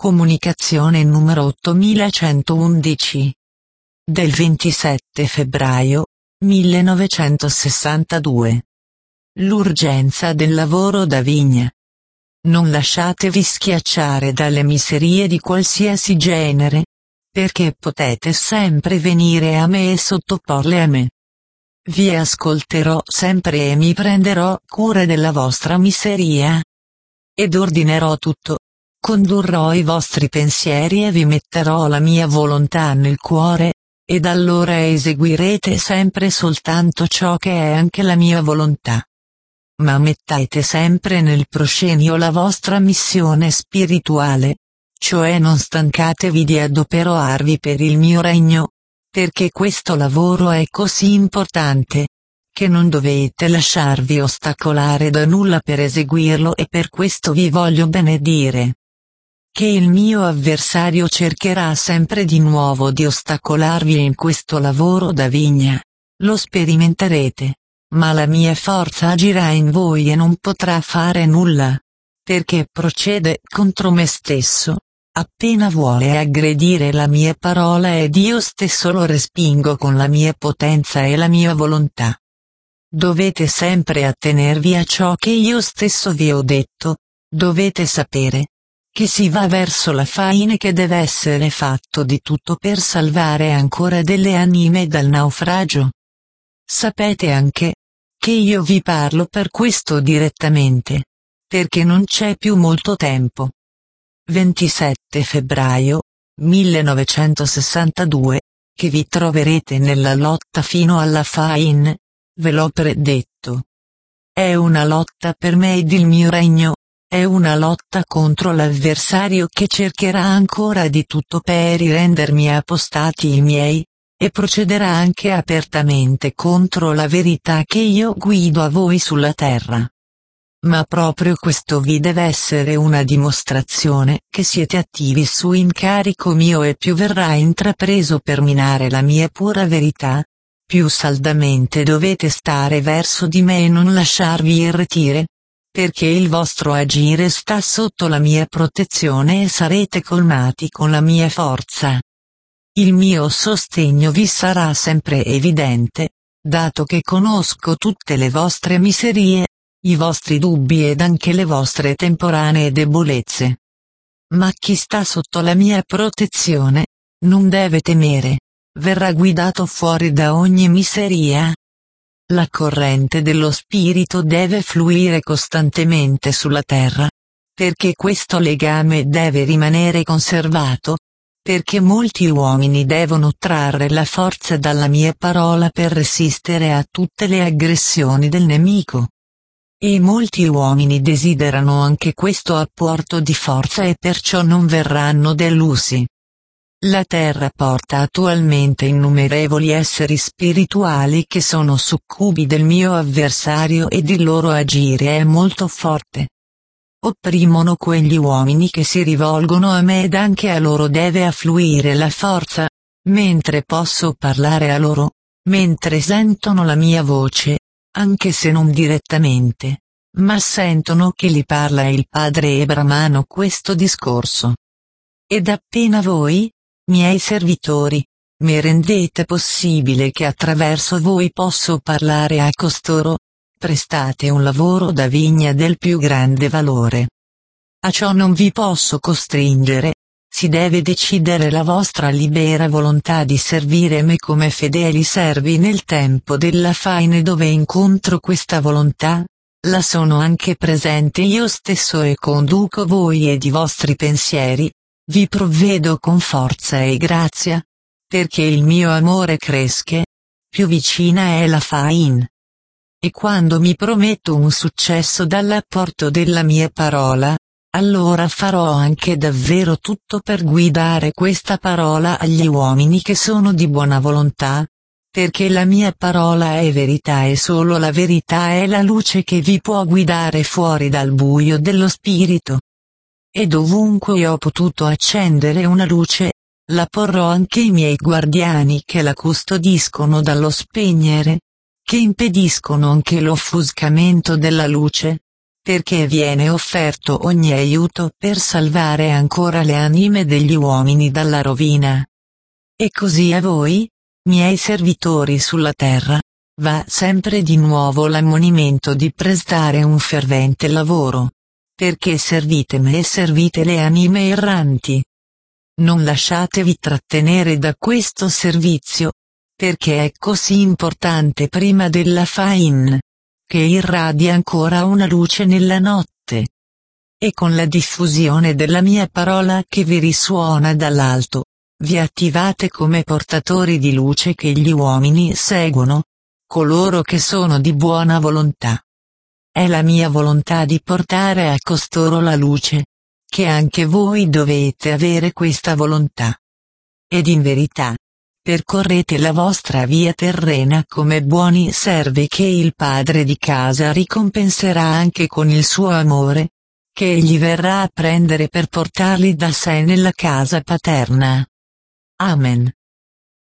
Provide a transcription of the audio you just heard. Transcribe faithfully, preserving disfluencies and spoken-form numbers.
Comunicazione numero ottomilacentoundici. Del ventisette febbraio millenovecentosessantadue. L'urgenza del lavoro da vigna. Non lasciatevi schiacciare dalle miserie di qualsiasi genere, perché potete sempre venire a me e sottoporle a me. Vi ascolterò sempre e mi prenderò cura della vostra miseria. Ed ordinerò tutto. Condurrò i vostri pensieri e vi metterò la mia volontà nel cuore, ed allora eseguirete sempre soltanto ciò che è anche la mia volontà. Ma mettete sempre nel proscenio la vostra missione spirituale, cioè non stancatevi di adoperarvi per il mio regno, perché questo lavoro è così importante, che non dovete lasciarvi ostacolare da nulla per eseguirlo, e per questo vi voglio benedire. Che il mio avversario cercherà sempre di nuovo di ostacolarvi in questo lavoro da vigna, lo sperimenterete, ma la mia forza agirà in voi e non potrà fare nulla, perché procede contro me stesso, appena vuole aggredire la mia parola ed io stesso lo respingo con la mia potenza e la mia volontà. Dovete sempre attenervi a ciò che io stesso vi ho detto, dovete sapere che si va verso la fine che deve essere fatto di tutto per salvare ancora delle anime dal naufragio. Sapete anche che io vi parlo per questo direttamente, perché non c'è più molto tempo. ventisette febbraio millenovecentosessantadue, che vi troverete nella lotta fino alla fine, ve l'ho predetto. È una lotta per me ed il mio regno. È una lotta contro l'avversario che cercherà ancora di tutto per rendermi apostati i miei, e procederà anche apertamente contro la verità che io guido a voi sulla terra. Ma proprio questo vi deve essere una dimostrazione che siete attivi su incarico mio, e più verrà intrapreso per minare la mia pura verità, più saldamente dovete stare verso di me e non lasciarvi irretire, perché il vostro agire sta sotto la mia protezione e sarete colmati con la mia forza. Il mio sostegno vi sarà sempre evidente, dato che conosco tutte le vostre miserie, i vostri dubbi ed anche le vostre temporanee debolezze. Ma chi sta sotto la mia protezione non deve temere, verrà guidato fuori da ogni miseria. La corrente dello spirito deve fluire costantemente sulla terra, perché questo legame deve rimanere conservato, perché molti uomini devono trarre la forza dalla mia parola per resistere a tutte le aggressioni del nemico. E molti uomini desiderano anche questo apporto di forza e perciò non verranno delusi. La terra porta attualmente innumerevoli esseri spirituali che sono succubi del mio avversario ed il loro agire è molto forte. Opprimono quegli uomini che si rivolgono a me ed anche a loro deve affluire la forza, mentre posso parlare a loro, mentre sentono la mia voce, anche se non direttamente, ma sentono che li parla il Padre e bramano questo discorso. Ed appena voi, miei servitori, mi rendete possibile che attraverso voi posso parlare a costoro, prestate un lavoro da vigna del più grande valore. A ciò non vi posso costringere, si deve decidere la vostra libera volontà di servire me come fedeli servi nel tempo della fine, dove incontro questa volontà, la sono anche presente io stesso e conduco voi ed i vostri pensieri. Vi provvedo con forza e grazia, perché il mio amore cresce, più vicina è la fine. E quando mi prometto un successo dall'apporto della mia parola, allora farò anche davvero tutto per guidare questa parola agli uomini che sono di buona volontà, perché la mia parola è verità e solo la verità è la luce che vi può guidare fuori dal buio dello spirito. E dovunque ho potuto accendere una luce, la porrò anche ai miei guardiani che la custodiscono dallo spegnere, che impediscono anche l'offuscamento della luce, perché viene offerto ogni aiuto per salvare ancora le anime degli uomini dalla rovina. E così a voi, miei servitori sulla terra, va sempre di nuovo l'ammonimento di prestare un fervente lavoro, perché servite me e servite le anime erranti. Non lasciatevi trattenere da questo servizio, perché è così importante prima della fain, che irradia ancora una luce nella notte. E con la diffusione della mia parola che vi risuona dall'alto, vi attivate come portatori di luce che gli uomini seguono, coloro che sono di buona volontà. È la mia volontà di portare a costoro la luce, che anche voi dovete avere questa volontà. Ed in verità, percorrete la vostra via terrena come buoni servi che il padre di casa ricompenserà anche con il suo amore, che egli verrà a prendere per portarli da sé nella casa paterna. Amen.